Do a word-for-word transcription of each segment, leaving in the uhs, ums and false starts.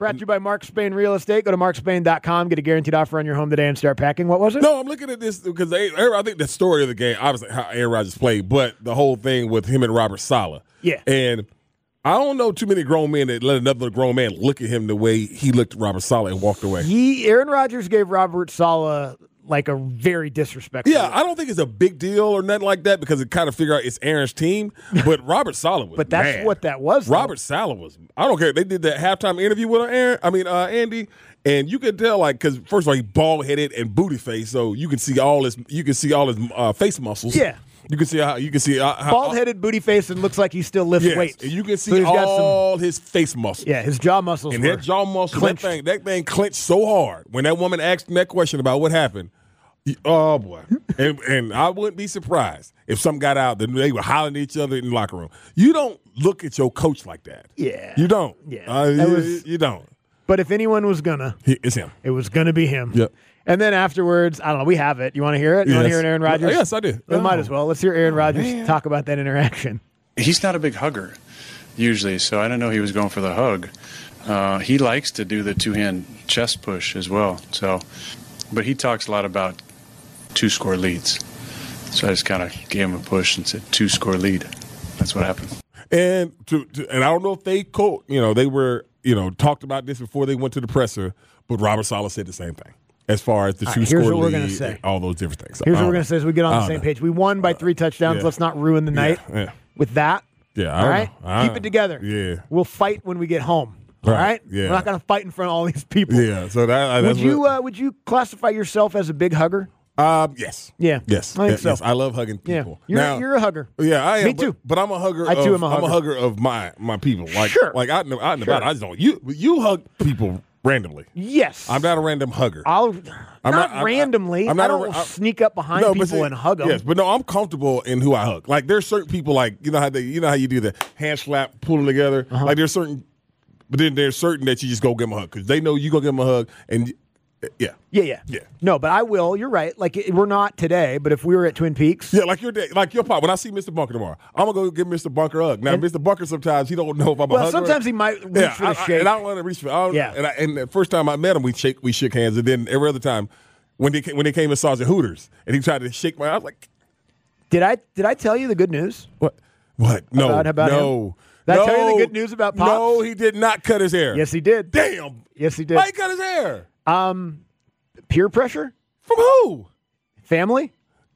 Brought to you by Mark Spain Real Estate. Go to mark spain dot com. Get a guaranteed offer on your home today and start packing. What was it? No, I'm looking at this because they, I think the story of the game, obviously how Aaron Rodgers played, but the whole thing with him and Robert Saleh. Yeah. And I don't know too many grown men that let another grown man look at him the way he looked at Robert Saleh and walked away. He, Aaron Rodgers gave Robert Saleh like a very disrespectful. Yeah, I don't think it's a big deal or nothing like that because it kind of figure out it's Aaron's team. But Robert Saleh was But that's mad. what that was. though. Robert Saleh was. I don't care. They did that halftime interview with Aaron. I mean, uh, Andy, and you could tell like because first of all he bald headed and booty face, so you can see all his you can see all his uh, face muscles. Yeah. You can see how you can see uh, how, Bald-headed, booty face, and looks like he still lifts yes, weights. and you can So see he's got all his face muscles. Yeah, his jaw muscles and were that jaw muscle, clenched. that thing, that thing clenched so hard when that woman asked him that question about what happened. he- oh boy, and, and I wouldn't be surprised if something got out that they were hollering at each other in the locker room. You don't look at your coach like that. Yeah. you don't. Yeah. uh, That you, was- you don't. But if anyone was gonna, He, it's him. it was gonna be him. Yep. And then afterwards, I don't know, we have it. You want to hear it? You want to Yes. hear it, Aaron Rodgers? Yes, I do. We might Oh. as well. Let's hear Aaron Rodgers talk about that interaction. He's not a big hugger, usually, so I didn't know he was going for the hug. Uh, he likes to do the two-hand chest push as well. So, but he talks a lot about two-score leads. So I just kind of gave him a push and said, two-score lead. That's what happened. And to, to and I don't know if they co- you know they were you know talked about this before they went to the presser, but Robert Saleh said the same thing as far as the All two right, here's score what we're lead gonna say. and all those different things. Here's I what we're don't going to say as we get on I the don't same know. page. We won by three touchdowns. yeah. Let's not ruin the night Yeah, yeah. with that. Yeah, I All don't right? know. I Keep don't- it together. Yeah. We'll fight when we get home. All Right, right? yeah. We're not going to fight in front of all these people. Yeah, so that uh, Would that's you what, uh, would you classify yourself as a big hugger? um yes Yeah. yes I think yeah, so. yes I love hugging Yeah. people. You're, now, you're a hugger. yeah, I am. Me but- too. But, I'm a hugger. I, too, of, am a I'm a hugger. hugger of my my people. Like Sure. like out in the, out and Sure. about. I just don't. You you hug people randomly. Yes. I'm not a random hugger. I'll I'm not, not- I'm- randomly. I'm not I a- don't I'm- sneak up behind but people see, and hug them. Yes, but no, I'm comfortable in who I hug. Like there's certain people, like you know how they, you know how you do the hand slap, pull them together. Uh-huh. Like there's certain, but then there's certain that you just go give them a hug because they know you go give them a hug, and yeah, Yeah, yeah, Yeah. No, but I will. You're right. Like it- we're not today, but if we were at Twin Peaks, yeah, like your day, like your pop. When I see Mister Bunker tomorrow, I'm gonna go give Mister Bunker a hug. Now, And- Mister Bunker sometimes he don't know if I'm a well, hugger. sometimes he might reach yeah, for the I, I, shake. and I don't want to reach for. I don't, Yeah. and, I, and the first time I met him, we shake, we shook hands, and then every other time when they came, when they came and saw us at Hooters, and he tried to shake my, I was like, did I did I tell you the good news? what? What? No, About- about no. Did I no, tell you the good news about Pops? No, he did not cut his hair. Yes, he did. Damn. Yes, he did. Why he cut his hair? Um, peer pressure, From who? family.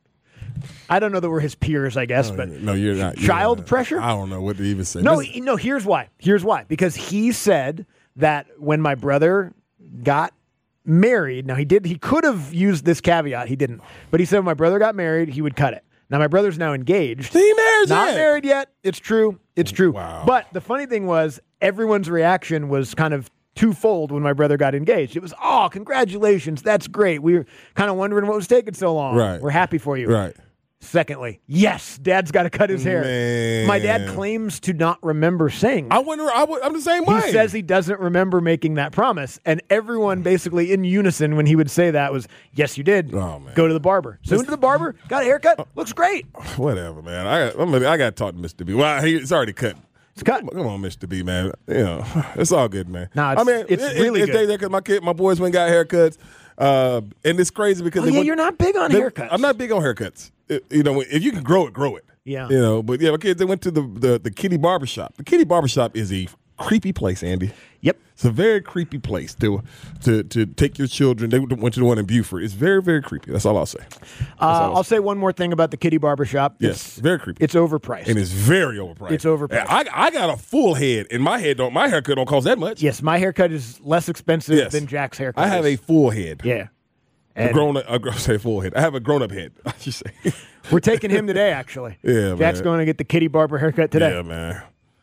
I don't know that we're his peers, I guess, but no, you're not. you're child not. pressure? I don't know what to even say. no, This- he- no. Here's why. Here's why. Because he said that when my brother got married, now he did. He could have used this caveat. He didn't. But he said when my brother got married, he would cut it. Now my brother's now engaged. he married Not yet. married yet. It's true. It's true. Wow. But the funny thing was, everyone's reaction was kind of twofold when my brother got engaged. It was, oh, congratulations. That's great. We were kind of wondering what was taking so long. Right. We're happy for you. Right. Secondly, yes, dad's got to cut his hair. Man. My dad claims to not remember saying that. I wonder. I would, I'm the same way. He says he doesn't remember making that promise. And everyone basically in unison when he would say that was, yes, you did. Oh, man. Go to the barber. So went to the barber, got a haircut, looks great. Whatever, man. I got. I'm gonna, I got to talk to Mister B. Well, he, it's already cut. It's cut. Come on, come on, Mister B, man. You know, it's all good, man. No, it's- I mean, it's it- really it's good. days there because my kid, my boys went and got haircuts, uh, and it's crazy because Oh, they yeah, went- you're not big on they- haircuts. I'm not big on haircuts. It- you know, if you can grow it, grow it. Yeah. You know, but yeah, my kids they went to the the, the Kitty Barber Shop. The Kitty Barber Shop is a creepy place, Andy. Yep. It's a very creepy place to to to take your children. They went to the one in Buford. It's very very creepy. That's all I'll say. Uh, I'll say one more thing about the Kitty Barber Shop. Yes, very creepy. It's overpriced. And it's very overpriced. It's overpriced. I, I got a full head, and my head don't. My haircut don't cost that much. Yes, my haircut is less expensive Yes. than Jack's haircut. I have a is. full head. yeah. A And grown, a, I say full head. I have a grown up head. I should say. we're taking him today, actually. Yeah, Jack's man. going to get the Kitty Barber haircut today. Yeah, man.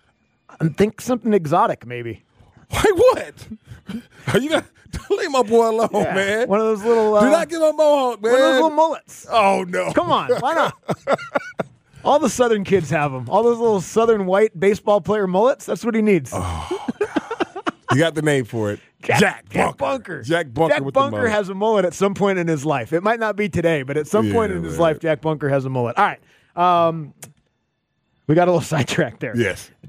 And think something exotic, maybe. Like what? Are you gonna leave my boy alone, Yeah. man? One of those little. Uh, Do not give him a mohawk, man. one of those little mullets. Oh no! Come on, why not? All the Southern kids have them. All those little Southern white baseball player mullets. That's what he needs. Oh. You got the name for it. Jack, Jack Jack Bunker. Bunker. Jack Bunker Jack with the Bunker mullet. has a mullet at some point in his life. It might not be today, but at some Yeah, point in his man. life, Jack Bunker has a mullet. All right. Um, we got a little sidetracked there. Yes.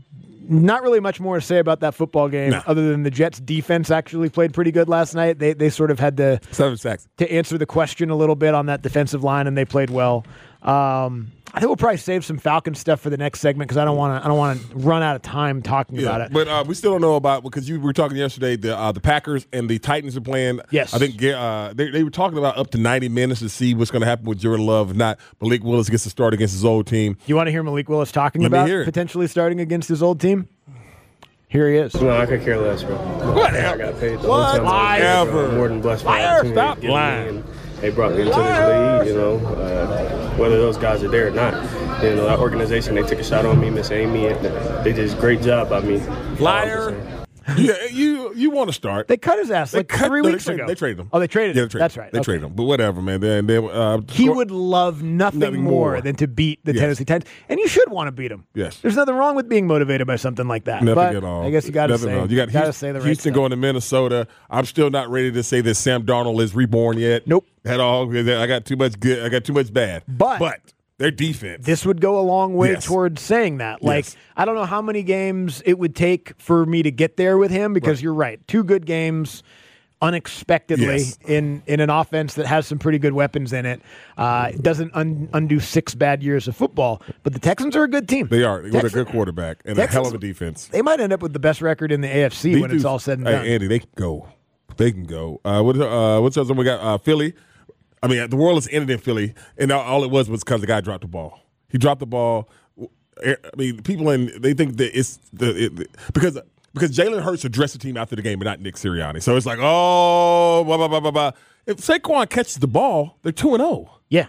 not really much more to say about that football game No. other than the Jets' defense actually played pretty good last night. They they sort of had to Seven sacks. to answer the question a little bit on that defensive line, and they played well. Um, I think we'll probably save some Falcons stuff for the next segment because I don't want to. I don't want to run out of time talking about it. But uh, we still don't know about because you were talking yesterday. The uh, the Packers and the Titans are playing. Yes. I think uh, they they were talking about up to ninety minutes to see what's going to happen with Jordan Love. If not, Malik Willis gets to start against his old team. You want to hear Malik Willis talking Let me about hear it. potentially starting against his old team? Here he is. No, I could care less, bro. I got paid the whole time. I was Whatever. there, bro. More than blessed for the Liar. opportunity Stop to get me lying. in. They brought me into this league, you know, uh, whether those guys are there or not. You know, that organization, they took a shot on me, Miss Amy, and they did a great job by me. Liar. Yeah, you you want to start? They cut his ass They like cut- three no, they weeks traded- ago. They traded him. Oh, they traded Yeah, him. they traded That's him. right. They Okay. traded him. But whatever, man. They, they, uh, He score- would love nothing, Nothing more, more. than to beat the Yes. Tennessee Titans, and you should want to beat them. Yes. There's nothing wrong with being motivated by something like that. Nothing but at all. I guess you got to Nothing say, at all. You got gotta Houston, say the right Houston stuff. going to Minnesota. I'm still not ready to say that Sam Darnold is reborn yet. Nope. At all. I got too much good. I got too much bad. But- but their defense. This would go a long way Yes. towards saying that. Like, Yes. I don't know how many games it would take for me to get there with him because Right. you're right. Two good games unexpectedly Yes. in, in an offense that has some pretty good weapons in it. Uh, it doesn't un- undo six bad years of football. But the Texans are a good team. They are with a Texans- good quarterback and Texans- a hell of a defense. They might end up with the best record in the A F C These when it's dudes- all said and hey, done. Andy, they can go. They can go. Uh, what, uh, what's the other one we got? Uh, Philly. I mean, the world has ended in Philly, and all, all it was was because the guy dropped the ball. He dropped the ball. I mean, people in they think that it's the it, because because Jalen Hurts addressed the team after the game, but not Nick Sirianni. So it's like, oh, blah blah blah blah blah. If Saquon catches the ball, they're two and zero. Yeah.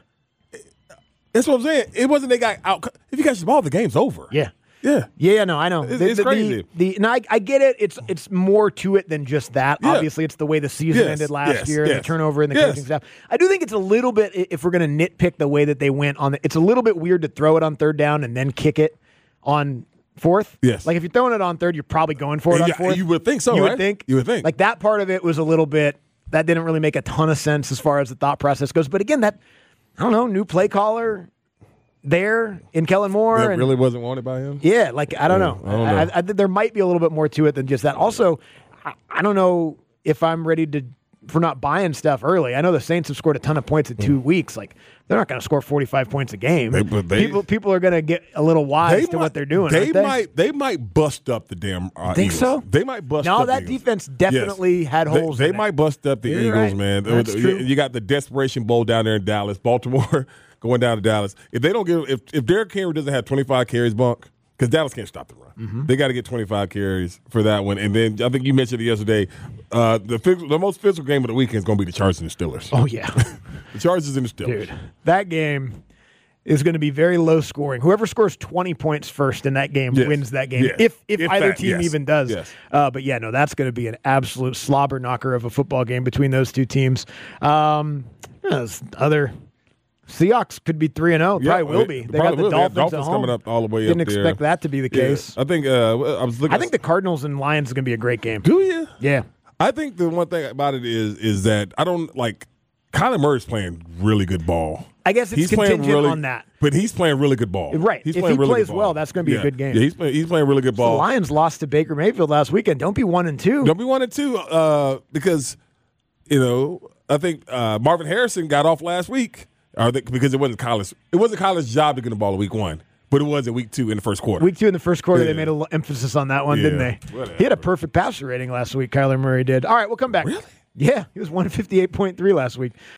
That's what I'm saying. It wasn't they got out. If you catch the ball, the game's over. Yeah. yeah. Yeah, no, I know. It's- the, it's the, crazy. The, the, and I, I get it. It's it's more to it than just that. Yeah. Obviously, it's the way the season Yes, ended last yes, year, and yes. the turnover in the Yes. coaching staff. I do think it's a little bit, if we're going to nitpick the way that they went on, the, it's a little bit weird to throw it on third down and then kick it on fourth. Yes. Like if you're throwing it on third, you're probably going for it on Yeah, fourth. you would think so, You right? would think. You would think. Like that part of it was a little bit, that didn't really make a ton of sense as far as the thought process goes. But again, that, I don't know, new play caller there in Kellen Moore. That and, really wasn't wanted by him. yeah, like I don't Yeah, know. I don't I, know. I, I, think there might be a little bit more to it than just that. Also, I, I don't know if I'm ready to for not buying stuff early. I know the Saints have scored a ton of points in two weeks. Like they're not going to score forty-five points a game. They- but they- people people are going to get a little wise to might- what they're doing. They, aren't they might they might bust up the damn uh, Think Eagles. so? They might bust No, up that the Eagles. defense definitely Yes. had They- holes They, in it. might bust up the You're Eagles, right. man. That's you, true. you got the Desperation Bowl down there in Dallas, Baltimore going down to Dallas. If they don't give if if Derrick Henry doesn't have twenty-five carries, bunk, because Dallas can't stop the run. Mm-hmm. They got to get twenty-five carries for that one. And then I think you mentioned it yesterday. Uh, the phys- the most physical game of the weekend is going to be the Chargers and the Steelers. Oh yeah, The Chargers and the Steelers. dude, that game is going to be very low scoring. Whoever scores twenty points first in that game Yes. wins that game. Yes. If if If either that- team yes. even does. Yes. Uh, but yeah, no, that's going to be an absolute slobber knocker of a football game between those two teams. Um, yeah, there's other Seahawks could be three and zero. Yeah, Probably will they- be. They probably got the will. They have Dolphins, Dolphins at home. coming up all the way Didn't up there. expect that to be the Yeah. case. I think uh, I was looking. I think the Cardinals and Lions is going to be a great game. do you? Yeah. I think the one thing about it is is that I don't like Kyler Murray's playing really good ball. I guess it's He's playing contingent really, on that. but he's playing really good ball. Right. He's If playing he really plays good ball. well, that's gonna be a Yeah. good game. Yeah, he's playing. He's playing really good The ball. Lions lost to Baker Mayfield last weekend. Don't be one and two. Don't be one and two uh, because you know I think uh, Marvin Harrison got off last week. I think because it wasn't college. It wasn't college job to get the ball in week one, but it was in week two in the first quarter. Week two in the first quarter, Yeah. they made a little emphasis on that one, Yeah. didn't they? Whatever. He had a perfect passer rating last week, Kyler Murray did. All right, we'll come back. Really? Yeah, he was one fifty-eight point three last week.